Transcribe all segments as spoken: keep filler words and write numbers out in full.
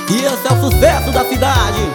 E esse é o sucesso da cidade.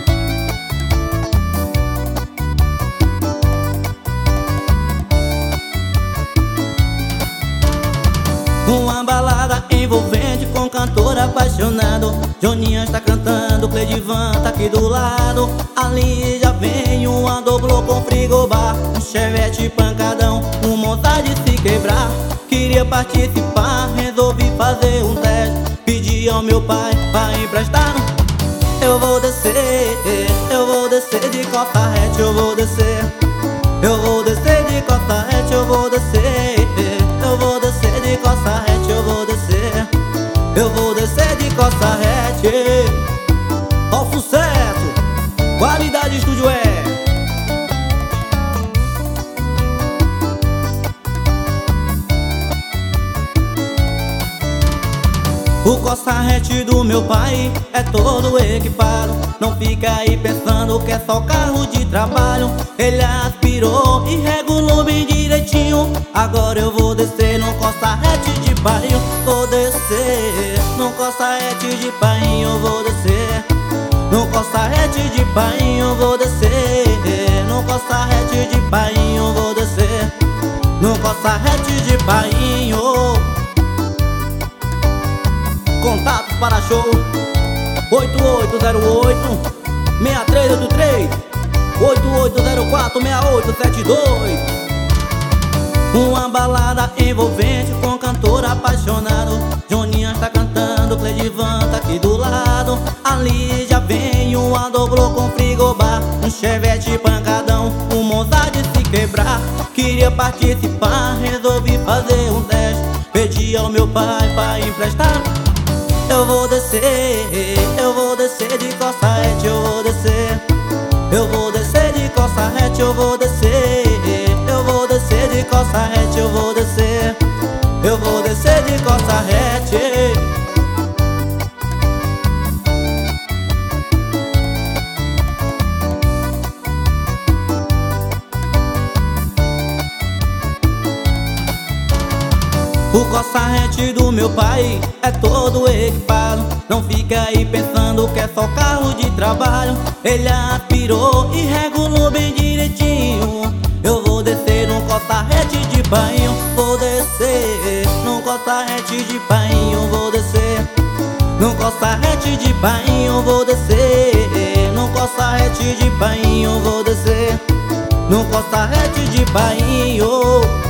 Uma balada envolvente com cantor apaixonado. Joninha está cantando, Cleidivan tá aqui do lado. Ali já vem uma doblô com frigobar, um chevette pancadão, um monta de se quebrar. Queria participar, resolvi fazer um teste. Pedi ao meu pai pra emprestar. Eu vou descer, eu vou descer de costa rete, eu vou descer. Eu vou descer de costa rete, eu vou descer. Eu vou descer de costa rete, eu vou descer. Eu vou descer de costa rete. Ó o sucesso, qualidade estúdio é. O costa-rete do meu pai é todo equipado. Não fica aí pensando que é só carro de trabalho. Ele aspirou e regulou bem direitinho. Agora eu vou descer no costa-rete de painho. Vou descer no costa-rete de painho. Eu vou descer no costa-rete de painho. Eu vou descer no costa-rete de painho. Eu vou descer no costa-rete de painho. Contatos para show oito oito zero oito, seis três oito três, oito oito zero quatro, seis oito sete dois. Uma balada envolvente com cantor apaixonado. Joninha está cantando, Cleidivan tá aqui do lado. Ali já vem uma doblô com frigobar, um chevette pancadão, um monta de se quebrar. Queria participar, resolvi fazer um teste. Pedi ao meu pai pra emprestar. Eu vou descer, eu vou descer de costa rete, eu vou descer. Eu vou descer de costa rete, eu vou descer. Eu vou descer de costa rete, eu vou descer. Eu vou descer de costa rete. O costa-rete do meu pai é todo equipado. Não fica aí pensando que é só carro de trabalho. Ele aspirou e regulou bem direitinho. Eu vou descer no costa-rete de painho. Vou descer no costa-rete de painho. Vou descer no costa-rete de painho. Vou descer no costa-rete de painho. Vou descer no costa-rete de painho.